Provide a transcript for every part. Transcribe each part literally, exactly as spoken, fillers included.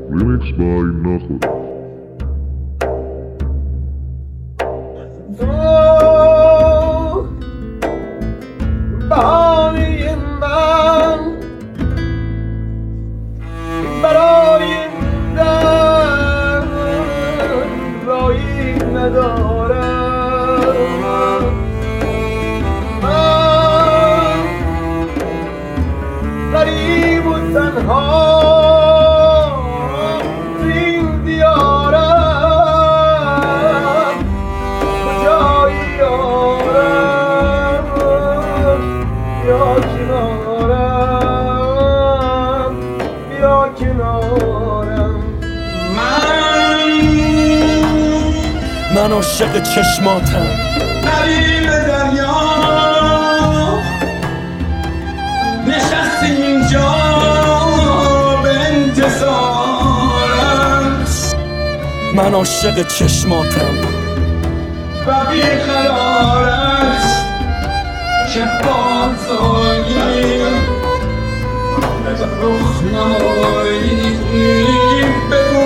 Remix by Nakhod. بهانه من برای در رایی ندارم. من غریب و تنها این دیارم، کجایی یارم بیا کنارم، بیا کنارم. من من عاشق چشماتم، قریب دریا نشستی اینجا به انتظارت. من عاشق چشماتم و بیقرارت که بازایی رخ نمایی بگو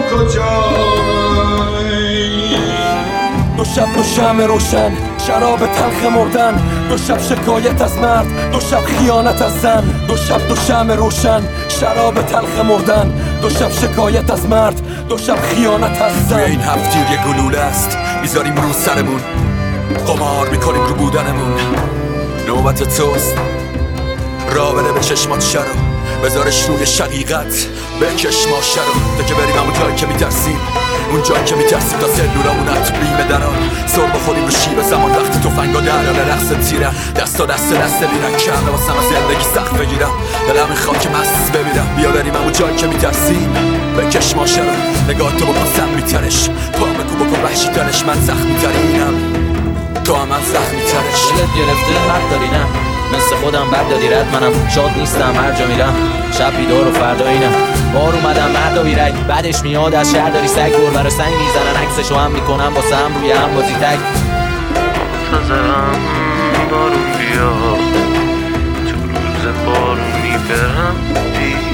کجایی. دو شب دو شمع روشن، شراب تلخ مردن، دو شب شکایت از مرد، دو شب خیانت از زن. دو شب دو شمع روشن، شراب تلخ مردن، دو شب شکایت از مرد، دو شب خیانت از زن. این هفتیر یه گلوله است میذاریم رو سرمون، قمار میکنیم رو بودنمون. نوبت توست، راه بره به چشمات شرو، بذارش روی شقیقت بکش ما شرو. تا که بریم همون جایی که میترسیم، اون جایی که میترسیم تا سلولامونت بیم دران. سر بخوریم رو شیب زمان وقتی توفنگا درال رقص تیرم. دستا دست دست بیرن کرده واسم از زندگی سخت بگیرم، دلم میخواد که مست بمیرم. بیا بریم همون جایی که میترسیم بکش ما شرو. نگاه تو بکن سم میترش، پا بکو بکن وحشی ترش. من زخمی ترینم، تو هم من زخمی ترش. دلت گرفته حق داری نه، مثل خودم بد داری رد. منم شاد نیستم هر جا میرم، شب بیدار و فردا اینم. بار اومدم مرد و بیرک، بعدش میاد از شهر داری سگ. بر برای سنگ میزنن عکسشو هم میکنم واسه هم روی هم بازی تک. تازم بارون بیا تو روز بارونی برم